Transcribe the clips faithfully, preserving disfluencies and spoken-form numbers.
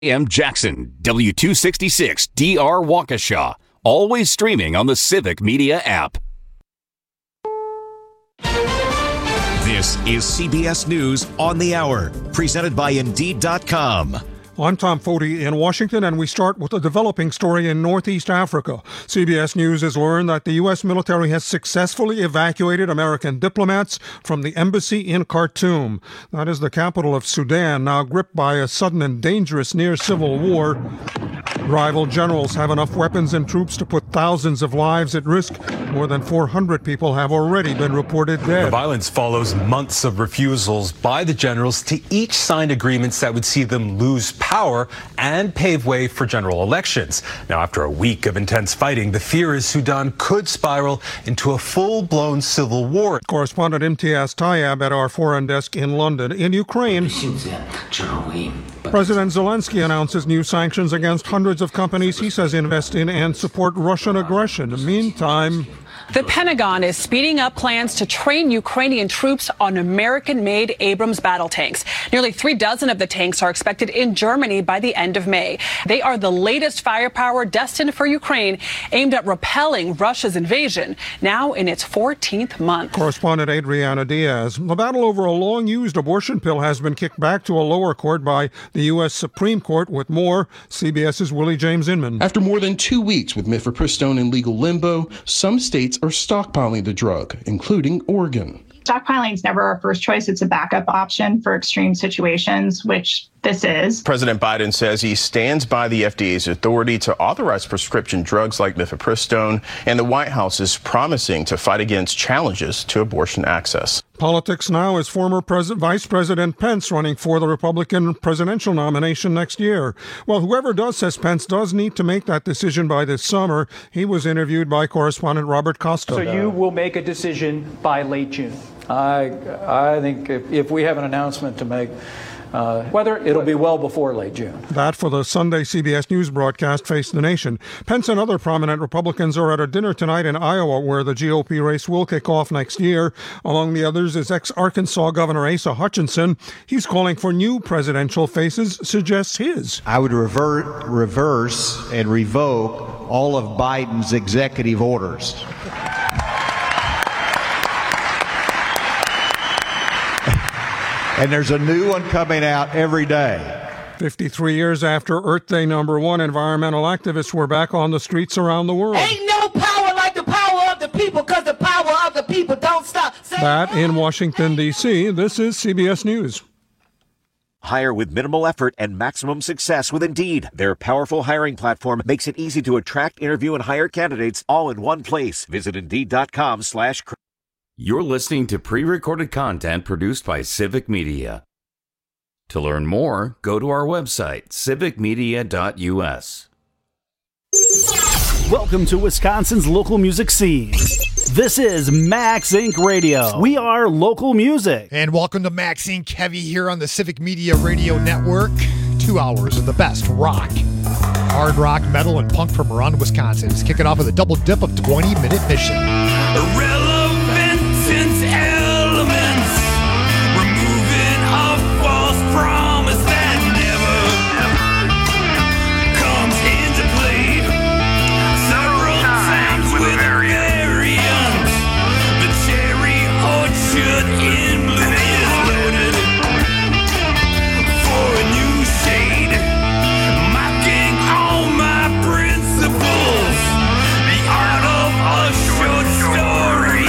A M Jackson, W two sixty-six D R Waukesha. Always streaming on the Civic Media app. This is C B S News on the Hour, presented by Indeed dot com. I'm Tom Foti in Washington, and we start with a developing story in Northeast Africa. C B S News has learned that the U S military has successfully evacuated American diplomats from the embassy in Khartoum. That is the capital of Sudan, now gripped by a sudden and dangerous near-civil war. Rival generals have enough weapons and troops to put thousands of lives at risk. More than four hundred people have already been reported dead. The violence follows months of refusals by the generals to each sign agreements that would see them lose power and pave way for general elections. Now, after a week of intense fighting, the fear is Sudan could spiral into a full-blown civil war. Correspondent Imtiaz Tayyab at our foreign desk in London. In Ukraine, President Zelensky announces new sanctions against hundreds of companies he says invest in and support Russian aggression. Meantime, the Pentagon is speeding up plans to train Ukrainian troops on American-made Abrams battle tanks. Nearly three dozen of the tanks are expected in Germany by the end of May. They are the latest firepower destined for Ukraine, aimed at repelling Russia's invasion, now in its fourteenth month. Correspondent Adriana Diaz. The battle over a long-used abortion pill has been kicked back to a lower court by the U S Supreme Court. With more, CBS's Willie James Inman. After more than two weeks with mifepristone in legal limbo, some states are stockpiling the drug, including Oregon. Stockpiling is never our first choice. It's a backup option for extreme situations, which this is. President Biden says he stands by the F D A's authority to authorize prescription drugs like mifepristone, and the White House is promising to fight against challenges to abortion access. Politics now is former Pres- Vice President Pence running for the Republican presidential nomination next year. Well, whoever does, says Pence, does need to make that decision by this summer. He was interviewed by correspondent Robert Costa. So you will make a decision by late June. I I think if, if we have an announcement to make, Uh, whether it'll be well before late June. That for the Sunday C B S News broadcast, Face the Nation. Pence and other prominent Republicans are at a dinner tonight in Iowa where the G O P race will kick off next year. Among the others is ex-Arkansas Governor Asa Hutchinson. He's calling for new presidential faces, suggests his. I would revert, reverse and revoke all of Biden's executive orders. And there's a new one coming out every day. fifty-three years after Earth Day number one, environmental activists were back on the streets around the world. Ain't no power like the power of the people, because the power of the people don't stop. Say that in Washington, D C, this is C B S News. Hire with minimal effort and maximum success with Indeed. Their powerful hiring platform makes it easy to attract, interview, and hire candidates all in one place. Visit Indeed.com slash You're listening to pre-recorded content produced by Civic Media. To learn more, go to our website, civic media dot u s. Welcome to Wisconsin's local music scene. This is Max Incorporated. Radio. We are local music. And welcome to Max Incorporated. Heavy here on the Civic Media Radio Network. Two hours of the best rock, hard rock, metal, and punk from around Wisconsin. Let's kick it off with a double dip of twenty-minute mission. Since elements, removing a false promise that never comes into play. Several times with a variant, the cherry orchard in bloom is loaded for a new shade, mocking all my principles. The art of a short story.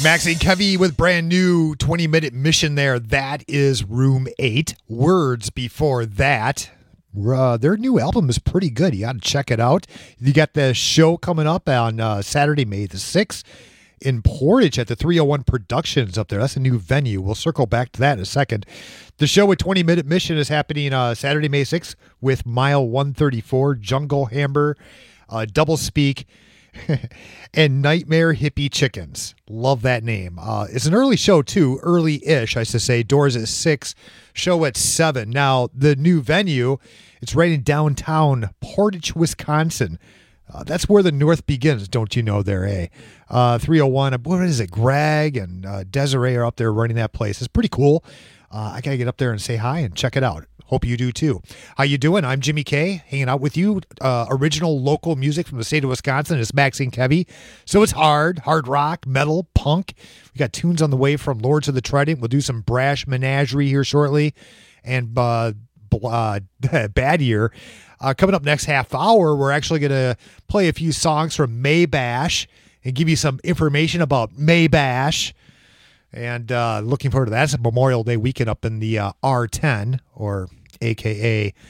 Maxine Kevy with brand new twenty minute mission there. That is Room eight. Words before that. Uh, their new album is pretty good. You got to check it out. You got the show coming up on uh, Saturday, May the sixth in Portage at the three oh one Productions up there. That's a new venue. We'll circle back to that in a second. The show with twenty minute mission is happening uh, Saturday, May sixth with Mile one thirty-four, Jungle Hammer, uh, Double Speak, and Nightmare Hippie Chickens. Love that name. Uh, it's an early show, too. Early-ish, I should say. Doors at six, show at seven. Now, the new venue, it's right in downtown Portage, Wisconsin. Uh, that's where the North begins, don't you know there, eh? Uh, three oh one, what is it? Greg and uh, Desiree are up there running that place. It's pretty cool. Uh, I got to get up there and say hi and check it out. Hope you do too. How you doing? I'm Jimmy K, hanging out with you. Uh, original local music from the state of Wisconsin. It's Maxine Kevy. So it's hard, hard rock, metal, punk. We got tunes on the way from Lords of the Trident. We'll do some Brash Menagerie here shortly. And uh, uh, Bad Year. Uh, coming up next half hour, we're actually going to play a few songs from Maybash and give you some information about Maybash. And uh, looking forward to that. It's a Memorial Day weekend up in the uh, R ten, or A K A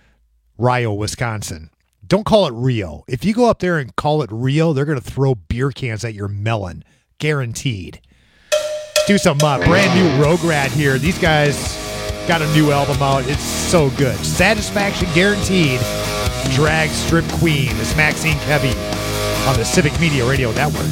Rio, Wisconsin. Don't call it Rio. If you go up there and call it Rio, they're going to throw beer cans at your melon. Guaranteed. Let's do some uh, brand new Rograd here. These guys got a new album out. It's so good. Satisfaction guaranteed. Drag Strip Queen. It's Maxine Kevy on the Civic Media Radio Network.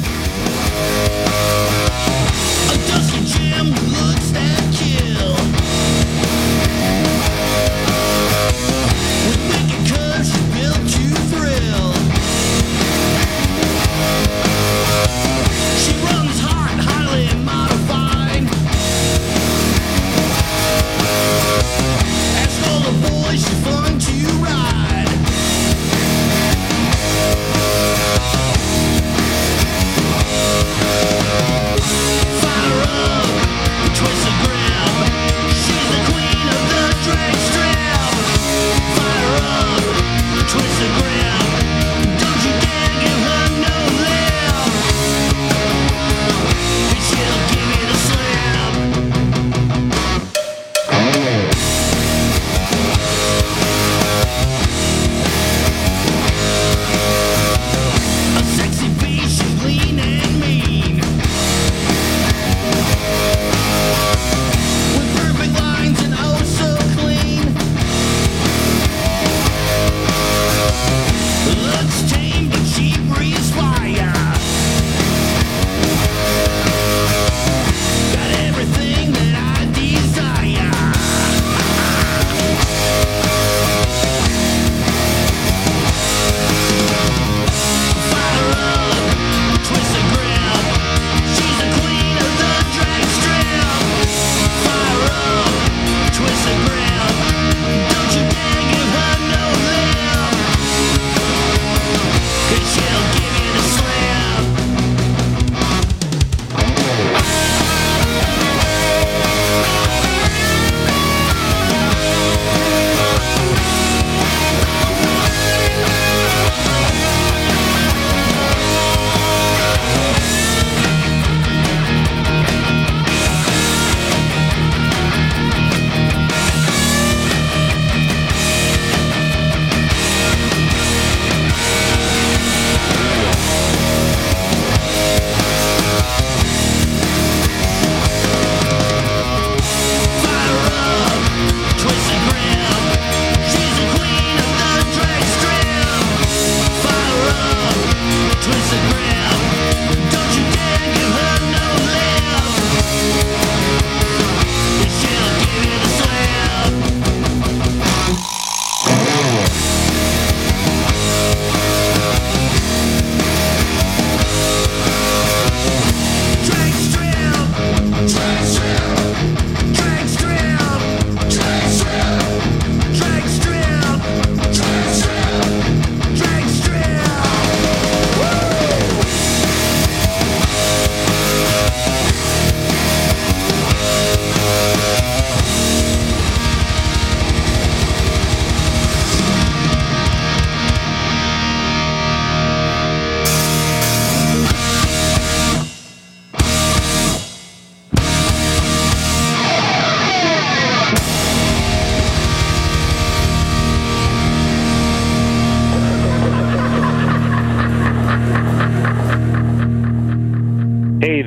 Fire up.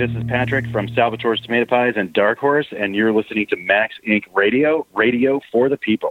this is Patrick from Salvatore's Tomato Pies and Dark Horse, and you're listening to Max Incorporated. Radio, radio for the people.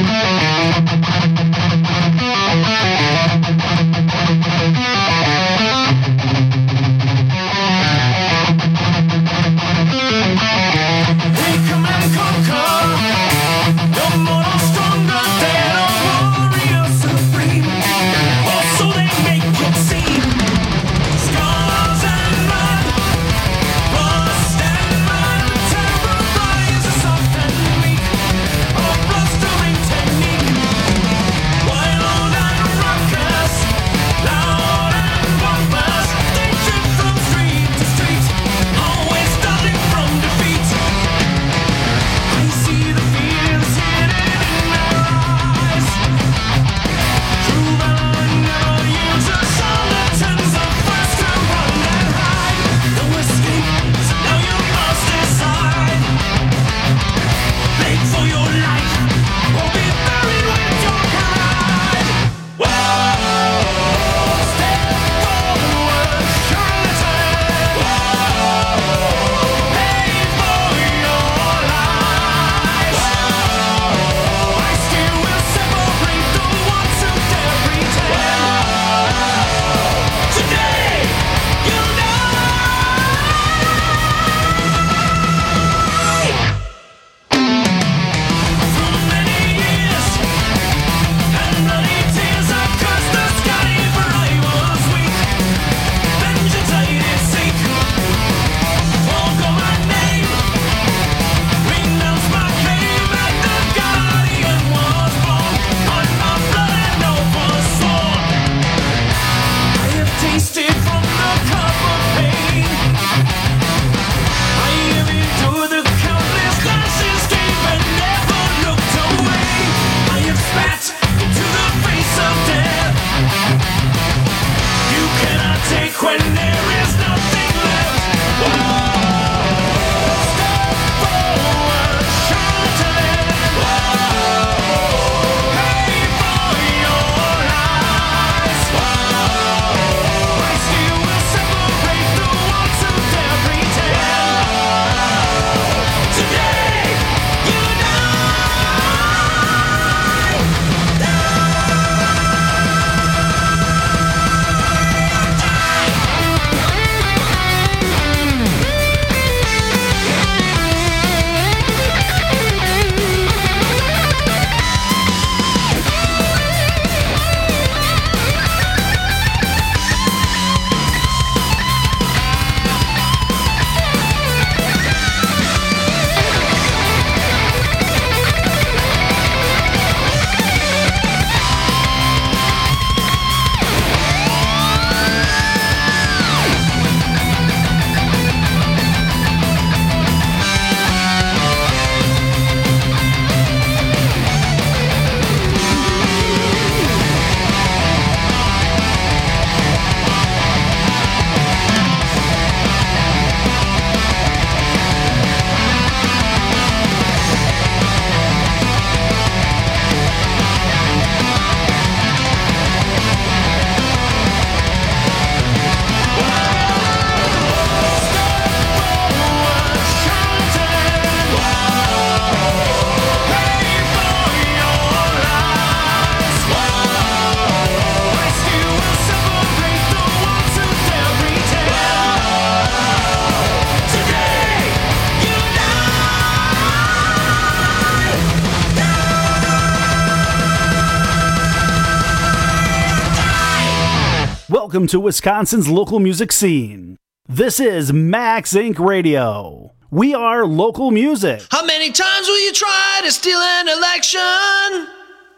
Welcome to Wisconsin's local music scene. This is Max Incorporated. Radio. We are local music. How many times will you try to steal an election?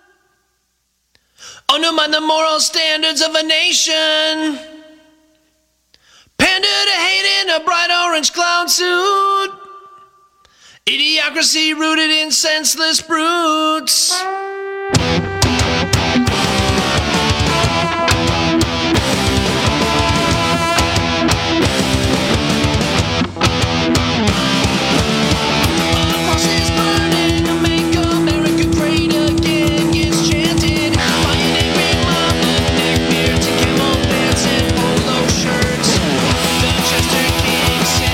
Undermine the moral standards of a nation. Pander to hate in a bright orange clown suit. Idiocracy rooted in senseless brutes. Chester King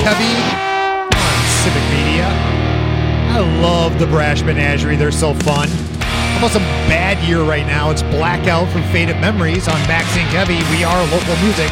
Heavy on Civic Media. I love the Brash Menagerie. They're so fun. How about some Bad Year right now? It's Blackout from Faded Memories on Max Inc Heavy. We are local music.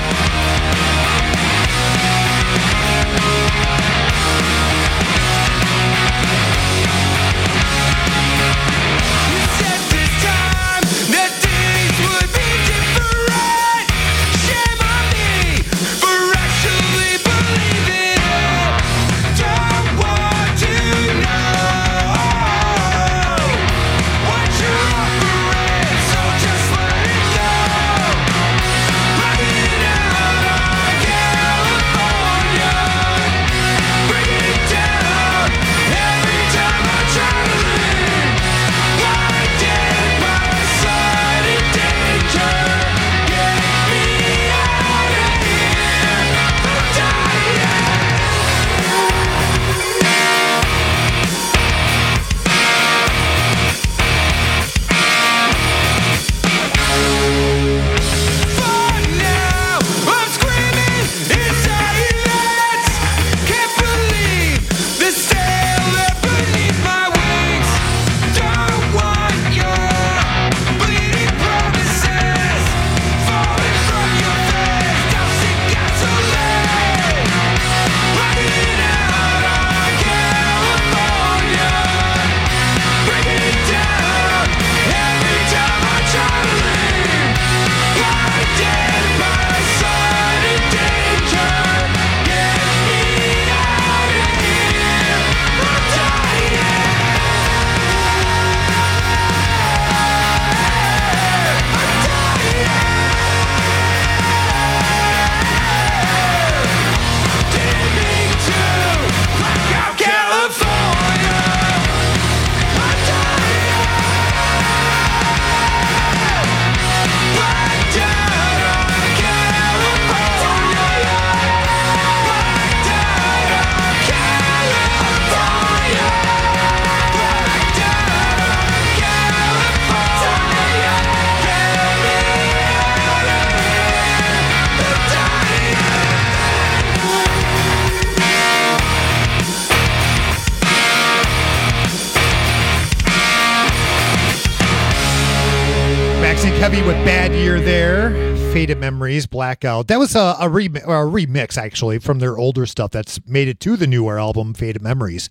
Heavy with Bad Year there. Faded Memories, Blackout. That was a, a, rem- a remix, actually, from their older stuff that's made it to the newer album, Faded Memories.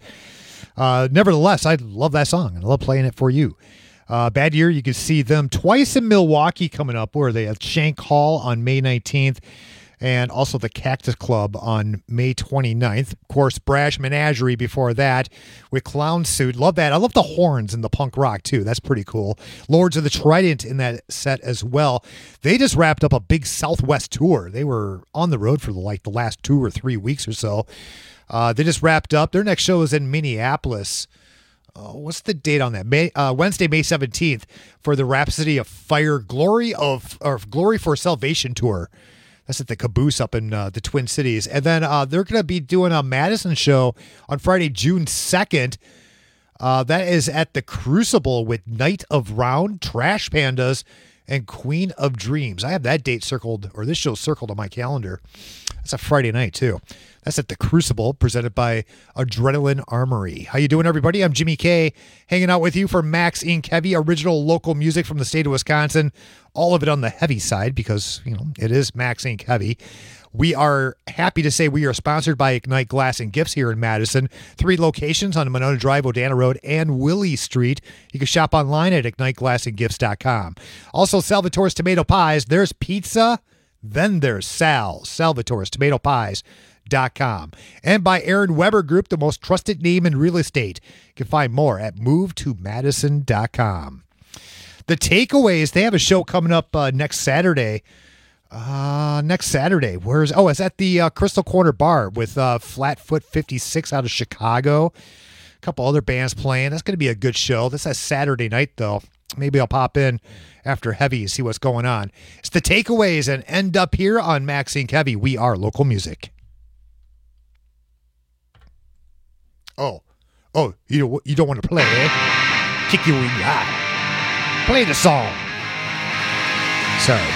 Uh, nevertheless, I love that song. I love playing it for you. Uh, Bad Year, you can see them twice in Milwaukee coming up, where they have Shank Hall on May nineteenth and also the Cactus Club on May twenty-ninth. Of course, Brash Menagerie before that with Clown Suit. Love that. I love the horns and the punk rock, too. That's pretty cool. Lords of the Trident in that set as well. They just wrapped up a big Southwest tour. They were on the road for like the last two or three weeks or so. Uh, they just wrapped up. Their next show is in Minneapolis. Oh, what's the date on that? May uh, Wednesday, May seventeenth for the Rhapsody of Fire Glory of or Glory for Salvation tour. That's at the Caboose up in uh, the Twin Cities. And then uh, they're going to be doing a Madison show on Friday, June second. Uh, that is at the Crucible with Night of Round, Trash Pandas, and Queen of Dreams. I have that date circled, or this show circled on my calendar. That's a Friday night, too. That's at the Crucible, presented by Adrenaline Armory. How you doing, everybody? I'm Jimmy K, hanging out with you for Max Inc Heavy, original local music from the state of Wisconsin. All of it on the heavy side because, you know, it is Max Inc Heavy. We are happy to say we are sponsored by Ignite Glass and Gifts here in Madison. Three locations on Monona Drive, Odana Road, and Willie Street. You can shop online at ignite glass and gifts dot com. Also, Salvatore's Tomato Pies. There's pizza, then there's Sal's. Salvatore's Tomato Pies. Dot com. And by Aaron Weber Group, the most trusted name in real estate. You can find more at move to madison dot com. The Takeaways, they have a show coming up uh, next Saturday. Uh, next Saturday. Where's oh, it's at the uh, Crystal Corner Bar with uh, Flatfoot fifty-six out of Chicago. A couple other bands playing. That's going to be a good show. This is Saturday night, though. Maybe I'll pop in after Heavy and see what's going on. It's The Takeaways and end up here on Max Inc Heavy. We are local music. Oh, oh, you don't, you don't want to play, eh? Kick you in the eye. Play the song. Sorry.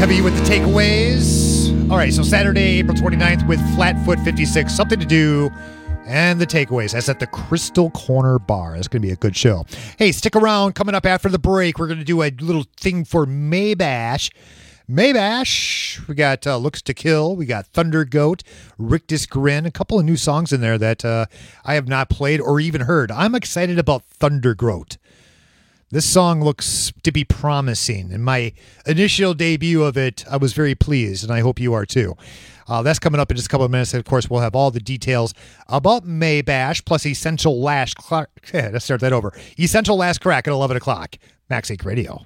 Heavy with the takeaways. All right, so Saturday, April twenty-ninth with Flatfoot fifty-six, Something to Do, and the takeaways. That's at the Crystal Corner Bar. That's going to be a good show. Hey, stick around. Coming up after the break, we're going to do a little thing for Maybash. Maybash. We got uh, Looks to Kill. We got Thunder Goat, Rictus Grin. A couple of new songs in there that uh, I have not played or even heard. I'm excited about Thunder Goat. This song looks to be promising. In my initial debut of it, I was very pleased, and I hope you are too. Uh, that's coming up in just a couple of minutes. And of course, we'll have all the details about Maybash plus Essential Last Crack. Let's start that over. Essential Last Crack at eleven o'clock. Max Inc Radio.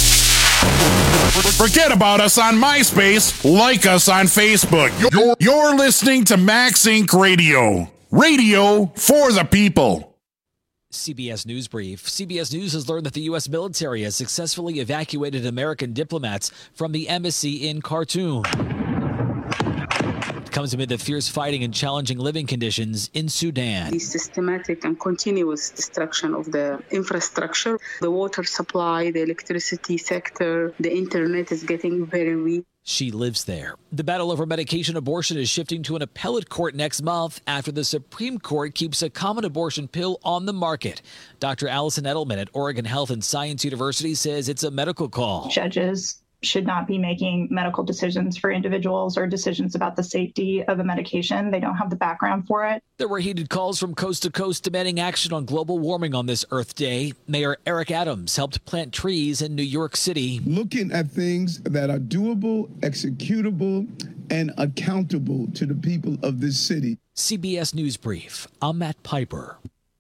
Forget about us on MySpace. Like us on Facebook. You're, you're listening to Max Inc Radio. Radio for the people. C B S News Brief. C B S News has learned that the U S military has successfully evacuated American diplomats from the embassy in Khartoum. It comes amid the fierce fighting and challenging living conditions in Sudan. The systematic and continuous destruction of the infrastructure, the water supply, the electricity sector, the internet is getting very weak. She lives there. The battle over medication abortion is shifting to an appellate court next month after the Supreme Court keeps a common abortion pill on the market. Doctor Allison Edelman at Oregon Health and Science University says it's a medical call. Judges should not be making medical decisions for individuals or decisions about the safety of a medication. They don't have the background for it. There were heated calls from coast to coast demanding action on global warming on this Earth Day. Mayor Eric Adams helped plant trees in New York City. Looking at things that are doable, executable, and accountable to the people of this city. C B S News Brief. I'm Matt Piper.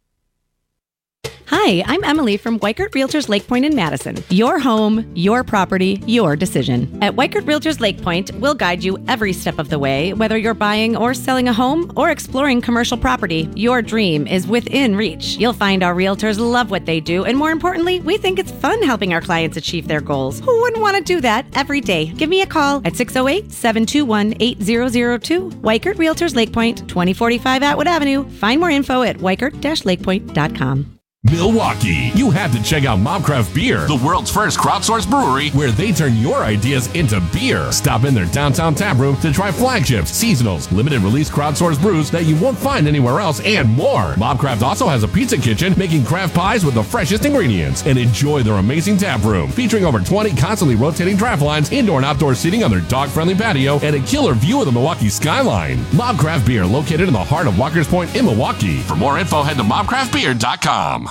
Hi, I'm Emily from Weichert Realtors Lake Point in Madison. Your home, your property, your decision. At Weichert Realtors Lake Point, we'll guide you every step of the way. Whether you're buying or selling a home or exploring commercial property, your dream is within reach. You'll find our realtors love what they do, and more importantly, we think it's fun helping our clients achieve their goals. Who wouldn't want to do that every day? Give me a call at six oh eight, seven two one, eight zero zero two. Weichert Realtors Lake Point, twenty forty-five Atwood Avenue. Find more info at weichert dash lake point dot com. Milwaukee. You have to check out Mobcraft Beer, the world's first crowdsourced brewery where they turn your ideas into beer. Stop in their downtown tap room to try flagships, seasonals, limited release crowdsourced brews that you won't find anywhere else, and more. Mobcraft also has a pizza kitchen making craft pies with the freshest ingredients. And enjoy their amazing tap room featuring over twenty constantly rotating draft lines, indoor and outdoor seating on their dog-friendly patio, and a killer view of the Milwaukee skyline. Mobcraft Beer, located in the heart of Walker's Point in Milwaukee. For more info, head to mobcraft beer dot com.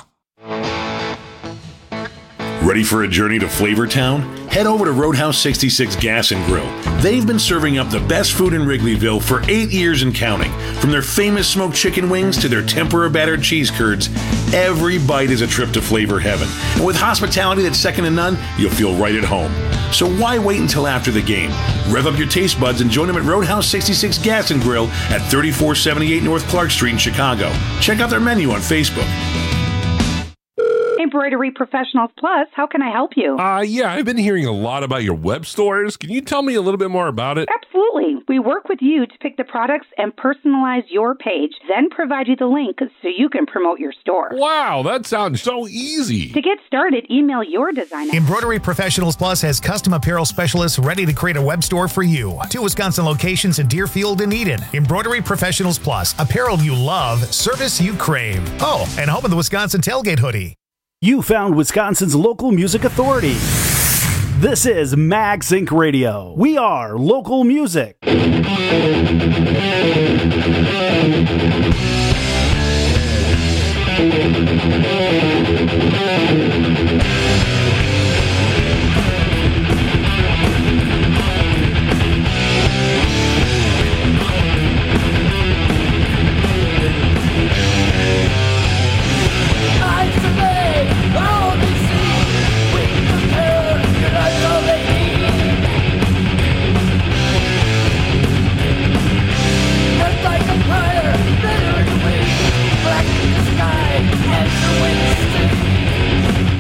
Ready for a journey to Flavortown? Head over to Roadhouse sixty-six Gas and Grill. They've been serving up the best food in Wrigleyville for eight years and counting. From their famous smoked chicken wings to their tempura battered cheese curds, every bite is a trip to flavor heaven. And with hospitality that's second to none, you'll feel right at home. So why wait until after the game? Rev up your taste buds and join them at Roadhouse sixty-six Gas and Grill at thirty-four seventy-eight North Clark Street in Chicago. Check out their menu on Facebook. Embroidery Professionals Plus, how can I help you? Uh, yeah, I've been hearing a lot about your web stores. Can you tell me a little bit more about it? Absolutely. We work with you to pick the products and personalize your page, then provide you the link so you can promote your store. Wow, that sounds so easy. To get started, email your design. Embroidery Professionals Plus has custom apparel specialists ready to create a web store for you. Two Wisconsin locations in Deerfield and Eden. Embroidery Professionals Plus, apparel you love, service you crave. Oh, and home of the Wisconsin Tailgate Hoodie. You found Wisconsin's local music authority. This is Max Inc Radio. We are local music. Black in the sky, and the wind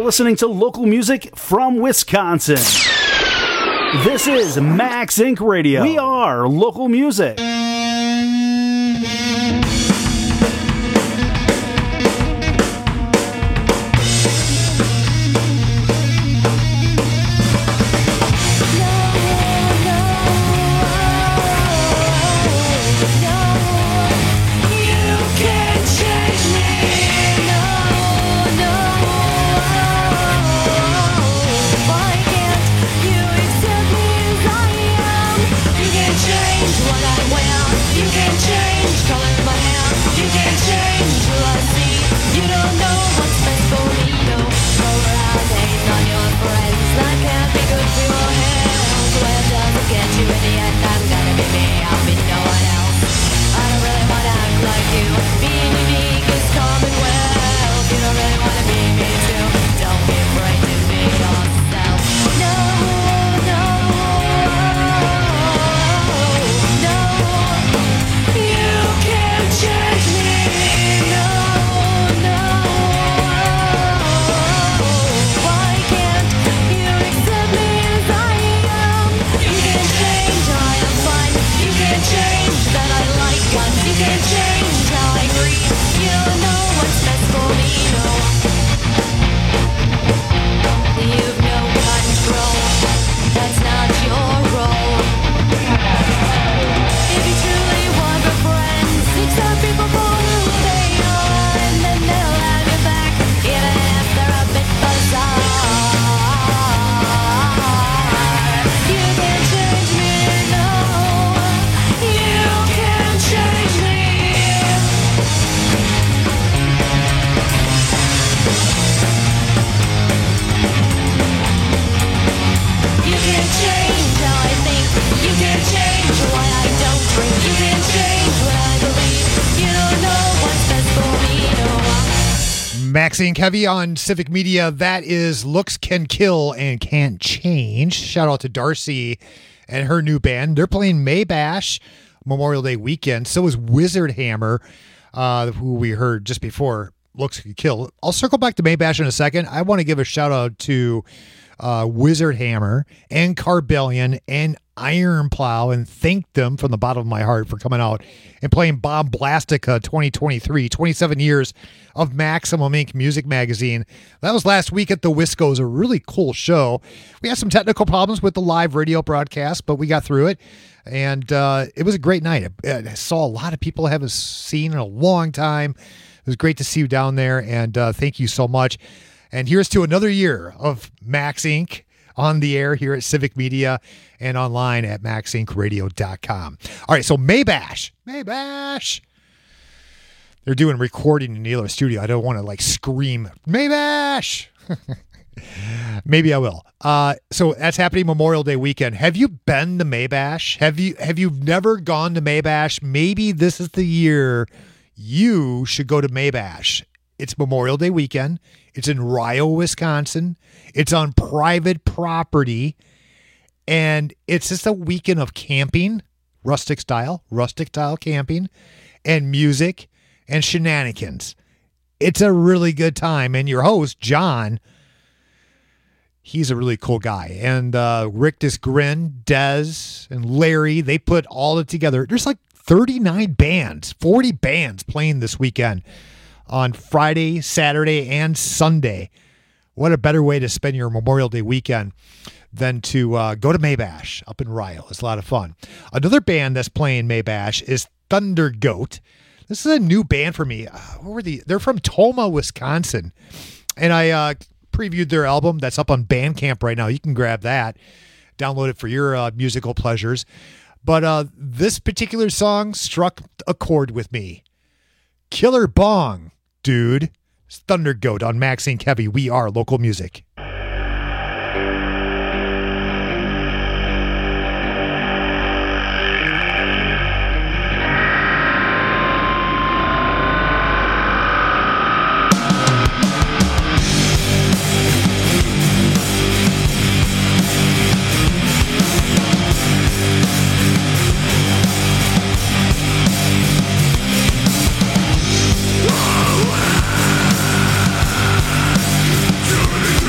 listening to local music from Wisconsin. This is Max Inc Radio. We are local music. Max Inc Heavy on Civic Media. That is Looks Can Kill and Can't Change. Shout out to Darcy and her new band. They're playing Maybash Memorial Day weekend. So is Wizard Hammer, uh, who we heard just before Looks Can Kill. I'll circle back to Maybash in a second. I want to give a shout out to uh, Wizard Hammer and Carbellion and Iron Plow and thank them from the bottom of my heart for coming out and playing Bomb Blastica twenty twenty-three, twenty-seven years of Maximum Incorporated Music Magazine. That was last week at the Wisco's, a really cool show. We had some technical problems with the live radio broadcast, but we got through it, and uh, it was a great night. I, I saw a lot of people I haven't seen in a long time. It was great to see you down there, and uh, thank you so much. And here's to another year of Max Incorporated on the air here at Civic Media and online at max inc radio dot com. All right, so Maybash. Maybash. They're doing recording in the other studio. I don't want to like scream, Maybash. Maybe I will. Uh, so that's happening Memorial Day weekend. Have you been to Maybash? Have you have you never gone to Maybash? Maybe this is the year you should go to Maybash. It's Memorial Day weekend. It's in Rio, Wisconsin. It's on private property. And it's just a weekend of camping, rustic style, rustic style camping, and music and shenanigans. It's a really good time. And your host, John, he's a really cool guy. And uh, Rick Disgrin, Dez, and Larry, they put all of it together. There's like thirty-nine bands, forty bands playing this weekend on Friday, Saturday, and Sunday. What a better way to spend your Memorial Day weekend than to uh, go to Maybash up in Rio. It's a lot of fun. Another band that's playing Maybash is Thunder Goat. This is a new band for me. Uh, what were the? They're from Toma, Wisconsin. And I uh, previewed their album that's up on Bandcamp right now. You can grab that, download it for your uh, musical pleasures. But uh, this particular song struck a chord with me. Killer Bong, dude. It's Thunder Goat on Max Incorporated Heavy. We are local music. Too many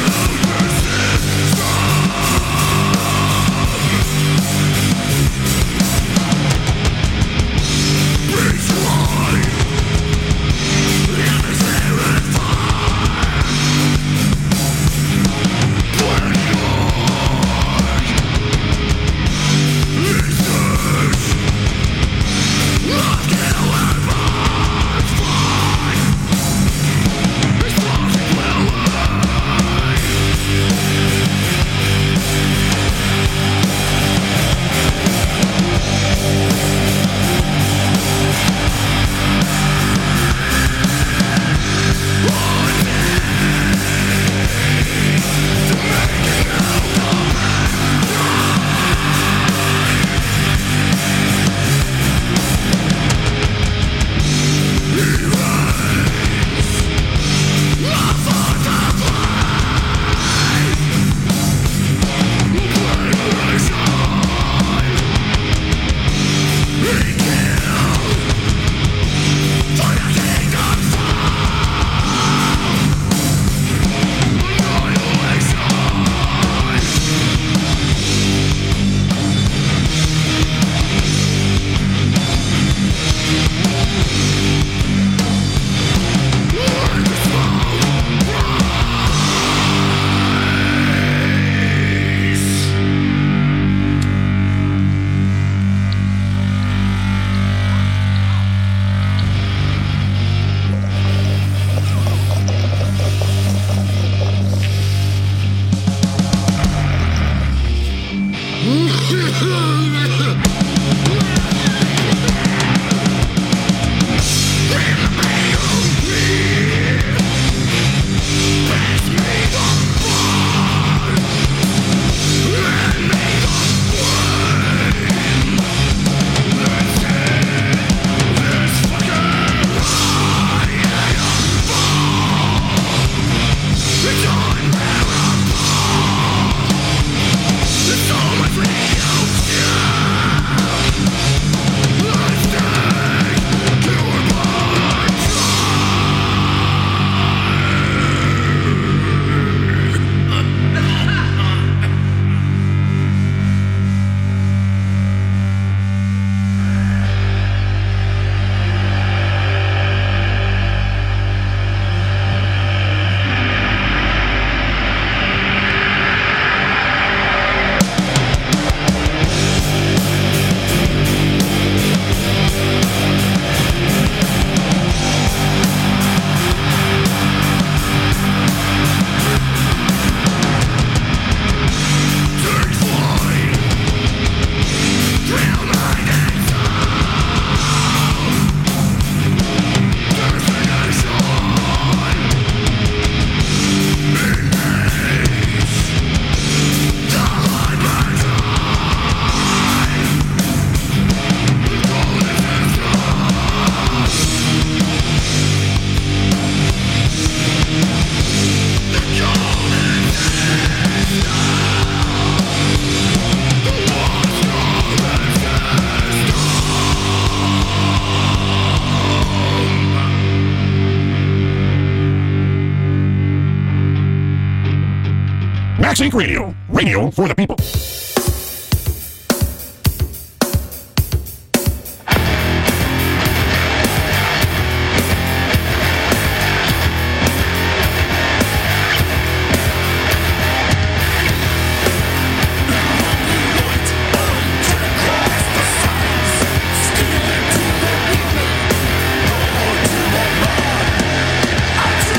Max Inc Radio, radio for the people.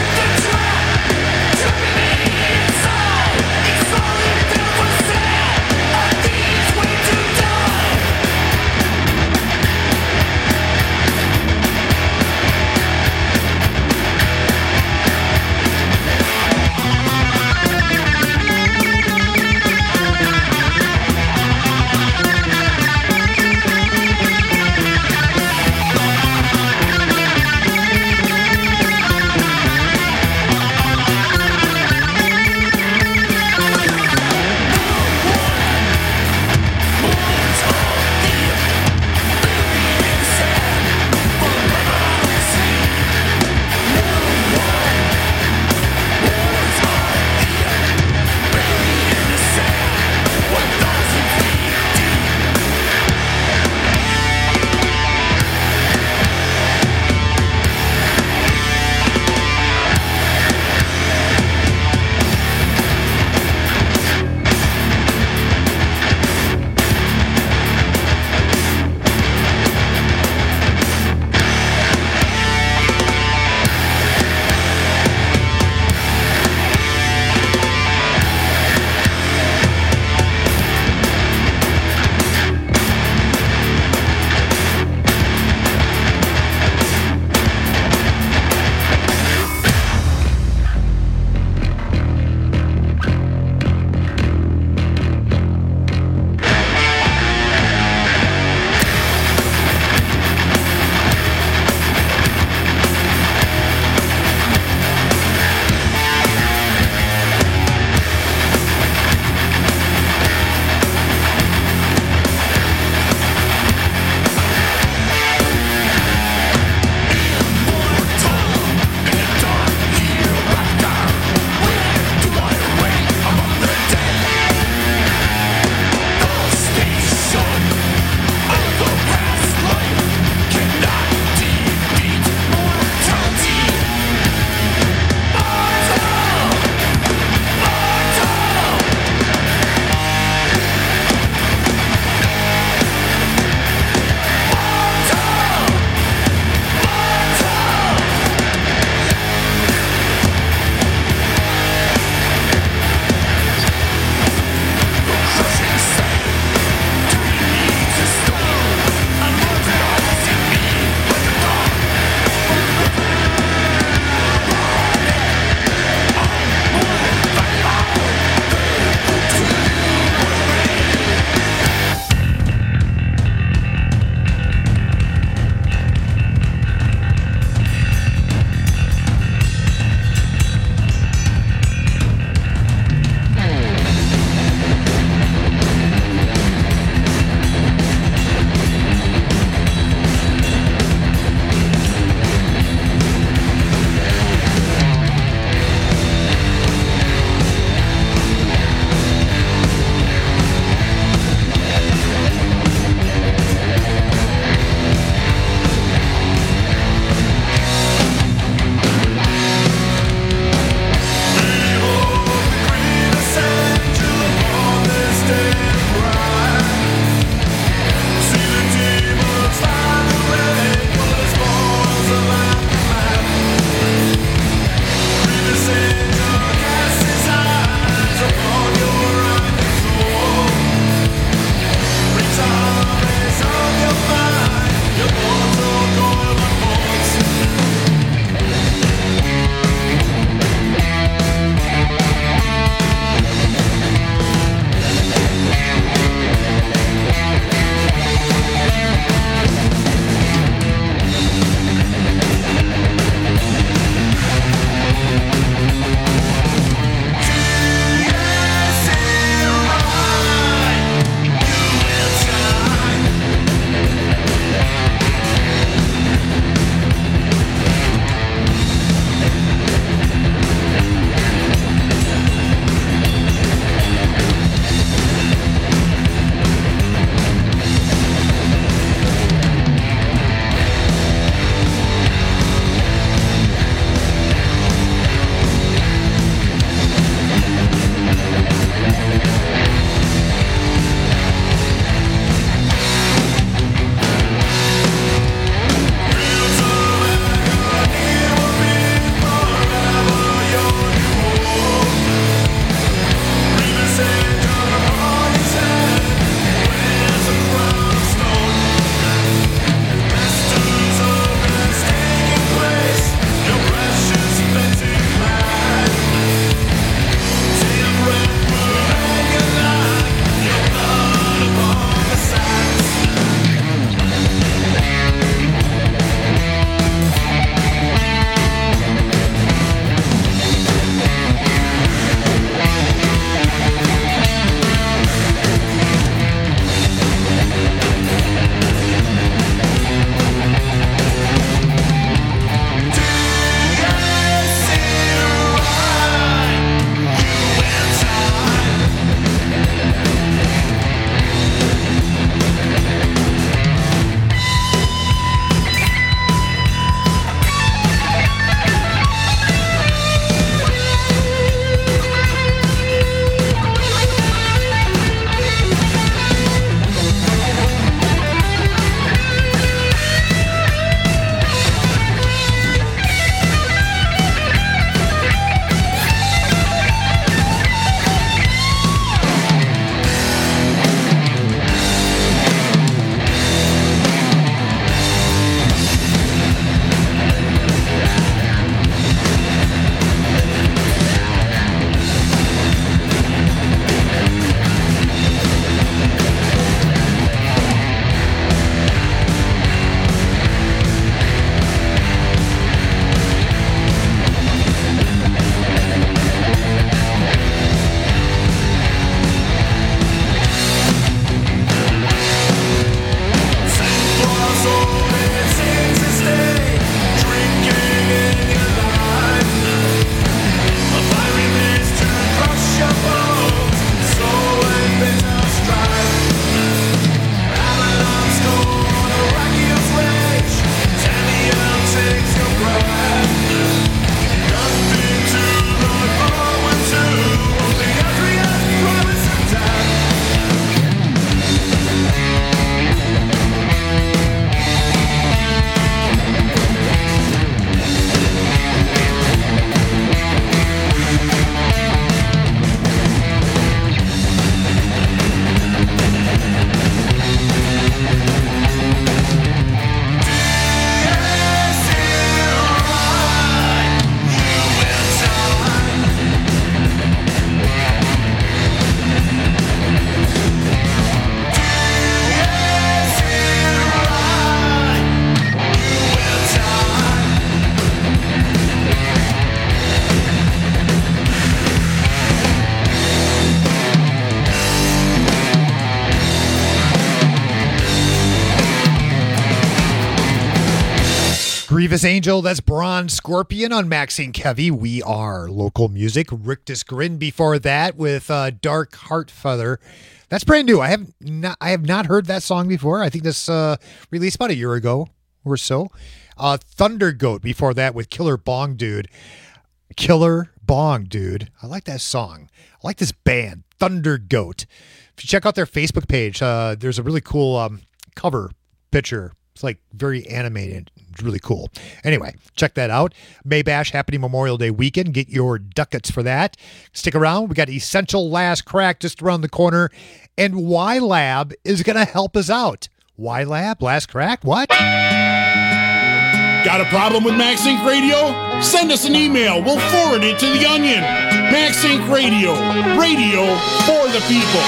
Inside, it's all in the Grievous Angel, that's Bronze Scorpion on Maxine Kevy. We are local music. Rictus Grin before that with uh, Dark Heart Feather. That's brand new. I have not I have not heard that song before. I think this uh, released about a year ago or so. Uh, Thunder Goat before that with Killer Bong Dude. Killer Bong Dude. I like that song. I like this band, Thunder Goat. If you check out their Facebook page, uh, there's a really cool um, cover picture. It's like very animated. It's really cool. Anyway, check that out. Maybash happening Memorial Day weekend. Get your ducats for that. Stick around. We got Essential Last Crack just around the corner. And Y Lab is going to help us out. Y Lab? Last Crack? What? Got a problem with Max Inc Radio? Send us an email. We'll forward it to the Onion. Max Inc Radio. Radio for the people.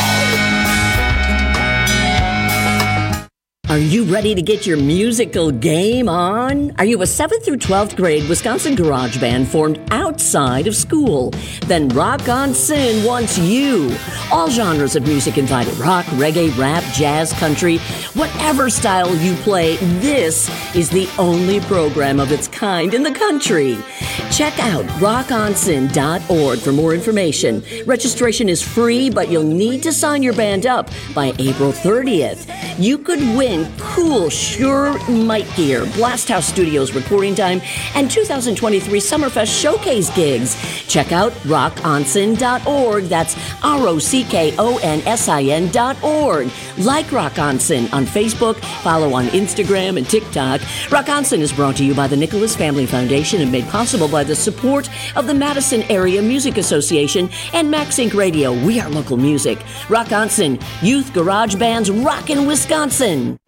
Are you ready to get your musical game on? Are you a seventh through twelfth grade Wisconsin garage band formed outside of school? Then Rock On Sin wants you. All genres of music invited. Rock, reggae, rap, jazz, country, whatever style you play, this is the only program of its kind in the country. Check out rock on sin dot org for more information. Registration is free, but you'll need to sign your band up by April thirtieth. You could win cool Sure Mic gear, Blast House Studios recording time, and two thousand twenty-three Summerfest showcase gigs. Check out rock on sin dot org. That's R O C K O N S I N dot org. Like Rock On Sin on Facebook, follow on Instagram and TikTok. Rock On Sin is brought to you by the Nicholas Family Foundation and made possible by the support of the Madison Area Music Association and Max Inc Radio. We are local music. Rock On Sin, youth garage bands rockin' Wisconsin.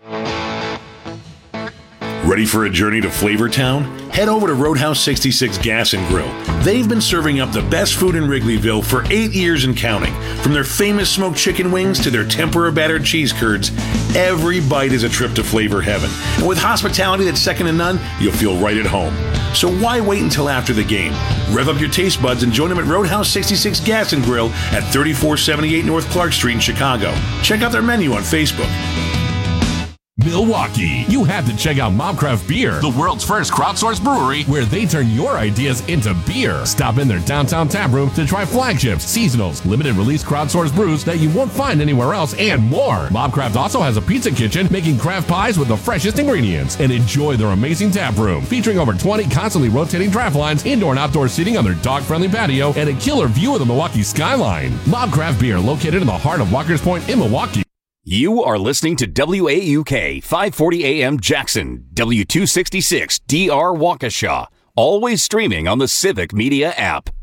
Ready for a journey to Flavortown? Head over to Roadhouse sixty-six Gas and Grill. They've been serving up the best food in Wrigleyville for eight years and counting. From their famous smoked chicken wings to their tempura battered cheese curds, every bite is a trip to flavor heaven. And with hospitality that's second to none, you'll feel right at home. So why wait until after the game? Rev up your taste buds and join them at Roadhouse sixty-six Gas and Grill at thirty-four seventy-eight North Clark Street in Chicago. Check out their menu on Facebook. Milwaukee. You have to check out Mobcraft Beer, the world's first crowdsourced brewery where they turn your ideas into beer. Stop in their downtown tap room to try flagships, seasonals, limited release crowdsourced brews that you won't find anywhere else, and more. Mobcraft also has a pizza kitchen making craft pies with the freshest ingredients. And enjoy their amazing tap room featuring over twenty constantly rotating draft lines, indoor and outdoor seating on their dog-friendly patio, and a killer view of the Milwaukee skyline. Mobcraft Beer, located in the heart of Walker's Point in Milwaukee. You are listening to W A U K five forty A M Jackson, W two sixty-six D R Waukesha, always streaming on the Civic Media app.